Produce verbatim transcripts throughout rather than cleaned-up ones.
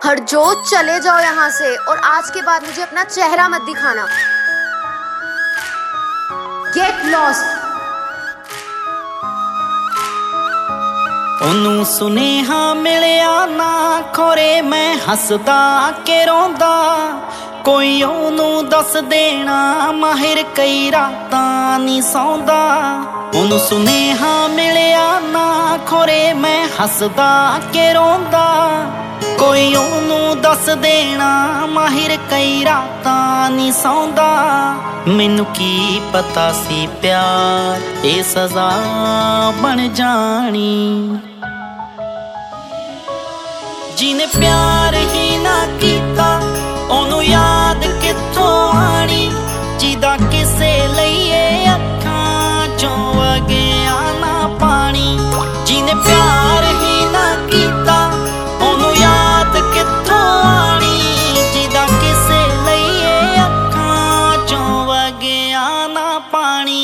हरजोत चले जाओ यहाँ से, और आज के बाद मुझे अपना चेहरा मत दिखाना। Get lost. ਉਹਨੂੰ ਸੁਨੇਹਾ ਮਿਲਿਆ ਨਾ ਖੋਰੇ ਮੈਂ ਹੱਸਦਾ ਕਿ ਰੋਂਦਾ, ਕੋਈ ਉਹਨੂੰ ਦੱਸ ਦੇਣਾ ਮਾਹਿਰ ਕਈ ਰਾਤਾਂ ਨਹੀਂ ਸੌਂਦਾ। ਉਹਨੂੰ ਸੁਨੇਹਾ ਮਿਲਿਆ ਨਾ ਖੋਰੇ ਮੈਂ ਹੱਸਦਾ ਕਿ ਰੋਂਦਾ, ਕੋਈ ਉਹਨੂੰ ਦੱਸ ਦੇਣਾ ਮਾਹਿਰ ਕਈ ਰਾਤਾਂ ਨਹੀਂ ਸੌਂਦਾ। ਮੈਨੂੰ ਕੀ ਪਤਾ ਸੀ ਪਿਆਰ ਇਹ ਸਜ਼ਾ ਬਣ ਜਾਣੀ, ਜਿਹਨੇ ਪਿਆਰ ਹੀ ਨਾ ਕੀਤਾ ਉਹਨੂੰ ਯਾਦ ਕਿੱਥੋਂ ਆਣੀ, ਜਿਹਦਾ ਕਿਸੇ ਲਈ ਇਹ ਅੱਖਾਂ ਚੋਂ ਵਗਿਆ ਨਾ ਪਾਣੀ। ਜਿਹਨੇ ਪਿਆਰ ਹੀ ਨਾ ਕੀਤਾ ਉਹਨੂੰ ਯਾਦ ਕਿੱਥੋਂ ਆਣੀ, ਜਿਹਦਾ ਕਿਸੇ ਲਈ ਇਹ ਅੱਖਾਂ ਚੋਂ ਵਗਿਆ ਨਾ ਪਾਣੀ।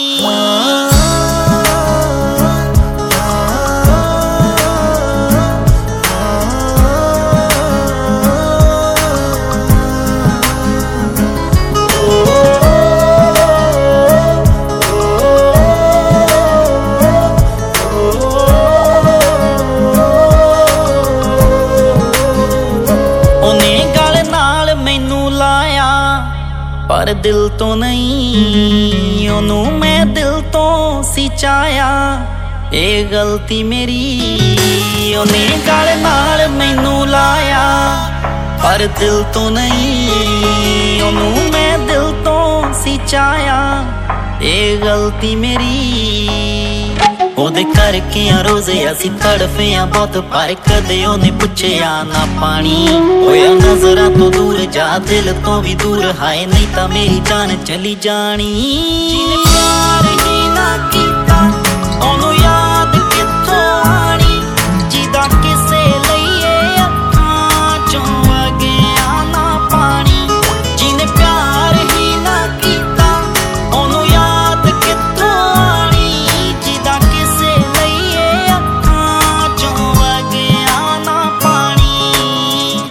ਪਰ ਦਿਲ ਤੋਂ ਨਹੀਂ ਉਹਨੂੰ ਮੈਂ ਦਿਲ ਤੋਂ ਸੀ ਚਾਹਿਆ, ਇਹ ਗਲਤੀ ਮੇਰੀ। ਉਹਨੇ ਗਲ ਨਾਲ ਮੈਨੂੰ ਲਾਇਆ ਪਰ ਦਿਲ ਤੋਂ ਨਹੀਂ ਉਹਨੂੰ ਮੈਂ ਦਿਲ ਤੋਂ ਸੀ ਚਾਹਿਆ, ਇਹ ਗਲਤੀ ਮੇਰੀ। ਉਹਦੇ ਕਰਕੇ ਆ ਰੋਜ਼ੇ ਅਸੀਂ ਤੜਫੇ ਆ ਬਹੁਤ, ਪਰ ਕਦੇ ਉਹਨੇ ਪੁੱਛਿਆ ਨਾ ਪਾਣੀ। ਹੋਇਆ ਨਜ਼ਰਾਂ ਤੋਂ ਦੂਰ ਜਾ ਦਿਲ ਤੋਂ ਵੀ ਦੂਰ, ਹਾਏ ਨਹੀਂ ਤਾਂ ਮੇਰੀ ਜਾਨ ਚਲੀ ਜਾਣੀ। ਜਿਹਨੇ ਪਿਆਰ ਹੀ ਨਾ ਕੀਤਾ ਉਹਨੂੰ ਯਾਦ ਕਿੱਥੋਂ ਆਣੀ, ਜਿਹਦਾ ਕਿਸੇ ਲਈ ਇਹ ਅੱਖਾਂ ਚੋਂ ਵਗਿਆ ਨਾ ਪਾਣੀ। ਜਿਹਨੇ ਪਿਆਰ ਹੀ ਨਾ ਕੀਤਾ ਉਹਨੂੰ ਯਾਦ ਕਿੱਥੋਂ ਆਣੀ, ਜਿਹਦਾ ਕਿਸੇ ਲਈ ਇਹ ਅੱਖਾਂ ਚੋਂ ਵਗਿਆ ਨਾ ਪਾਣੀ।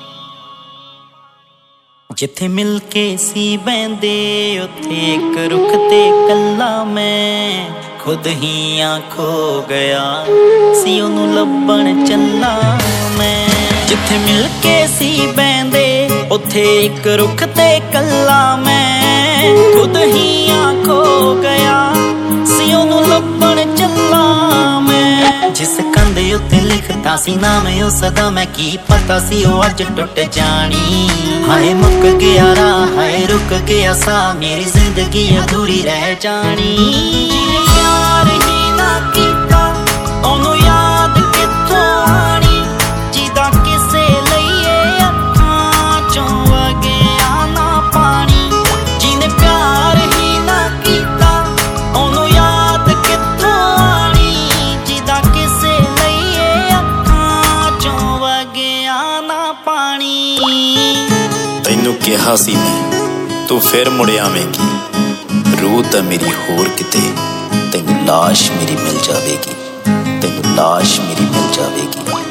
ਜਿੱਥੇ ਮਿਲ ਕੇ ਸੀ ਬਹਿੰਦੇ ਉੱਥੇ ਇੱਕ ਰੁੱਖ ਤੇ ਕੱਲਾ ਮੈਂ ਖੁਦ ਹੀ ਆ ਖੋ ਗਿਆ ਸੀ, ਉਹਨੂੰ ਲੱਭਣ ਚੱਲਾ ਮੈਂ। ਜਿੱਥੇ ਮਿਲ ਕੇ ਸੀ ਬਹਿੰਦੇ ਉੱਥੇ ਇੱਕ ਰੁੱਖ ਤੇ ਕੱਲਾ ਮੈਂ ਖੁਦ ਹੀ ਆ ਖੋ ਗਿਆ ਸੀ, ਉਹਨੂੰ ਲੱਭਣ ਚੱਲਾ ਮੈਂ। ਜਿਸ ਕੰਧ ਉੱਤੇ ਲਿਖਤਾ ਸੀ ਨਾਮ ਉਸ ਦਾ, ਮੈਂ ਕੀ ਪਤਾ ਸੀ ਉਹ ਅੱਜ ਟੁੱਟ ਜਾਣੀ। ਹਾਏ ਮੁੱਕ ਗਿਆ ਰਾਹ, ਹਾਏ ਰੁਕ ਗਿਆ ਸਾਹ, ਮੇਰੀ ਜ਼ਿੰਦਗੀ ਅਧੂਰੀ ਰਹਿ ਜਾਣੀ। ਜਿਹਨੇ ਪਿਆਰ ਹੀ ਨਾ ਕੀਤਾ ਉਹਨੂੰ ਯਾਦ ਕਿੱਥੋਂ ਆਣੀ, ਜਿਹਦਾ ਕਿਸੇ ਲਈ ਇਹ ਅੱਖਾਂ ਚੋਂ ਵਗਿਆ ਨਾ ਪਾਣੀ। ਜਿਹਨੇ ਪਿਆਰ ਹੀ ਨਾ ਕੀਤਾ ਉਹਨੂੰ ਯਾਦ ਕਿੱਥੋਂ ਆਣੀ, ਜਿਹਦਾ ਕਿਸੇ ਲਈ ਇਹ ਅੱਖਾਂ ਚੋਂ ਵਗਿਆ ਨਾ ਪਾਣੀ। ਤੈਨੂੰ ਕਿਹਾ ਸੀ ਮੈਂ ਤੂੰ ਫਿਰ ਮੁੜ ਆਵੇਂਗੀ, ਰੂਹ ਤਾਂ ਮੇਰੀ ਹੋਰ ਕਿਤੇ, ਤੈਨੂੰ ਲਾਸ਼ ਮੇਰੀ ਮਿਲ ਜਾਵੇਗੀ, ਤੈਨੂੰ ਲਾਸ਼ ਮੇਰੀ ਮਿਲ ਜਾਵੇਗੀ।